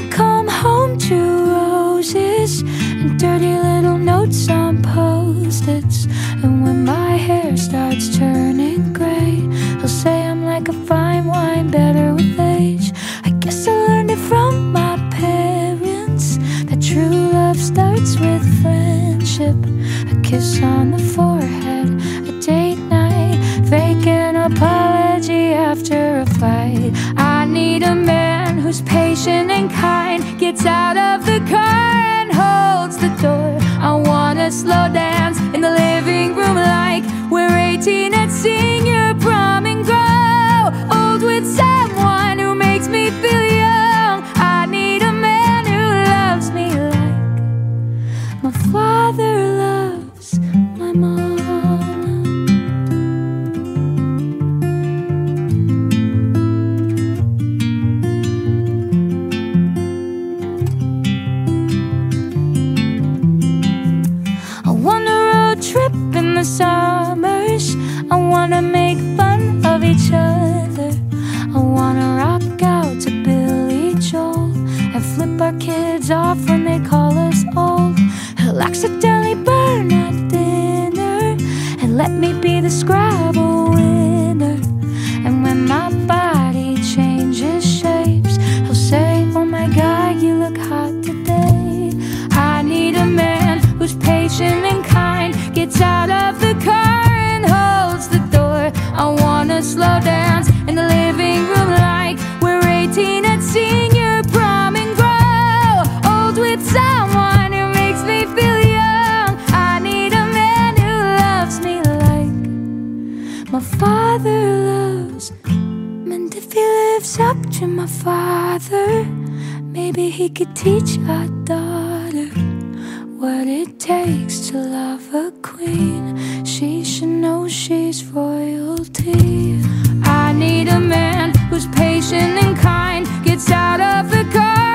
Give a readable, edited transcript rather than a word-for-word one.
come home to roses and dirty little notes on post-its. And when my hair starts turning gray, he'll say I'm like a fine wine, better with age. I guess I learned it from my parents, that true love starts with friendship. A kiss on the forehead, a date night, fake an apology after a fight. I need a man who's patient and kind, gets out of the car and holds the door. I wanna slow dance in the living room like we're 18 at senior prom, and grow old with someone who makes me feel young. I need a man who loves me like my father loves my mom. Trip in the summers, I wanna make fun of each other. I wanna rock out to Billy Joel and flip our kids off when they call us old. He'll accidentally burn at dinner and let me be the Scrabble winner. And when my body changes shapes, he'll say, oh my God, you look hot today. I need a man who's patient and kind, gets out of the car and holds the door. I wanna slow dance in the living room like we're 18 at senior prom, and grow old with someone who makes me feel young. I need a man who loves me like my father loves. And if he lives up to my father, maybe he could teach our daughter what it takes to love a queen. She should know she's royalty. I need a man who's patient and kind, gets out of the car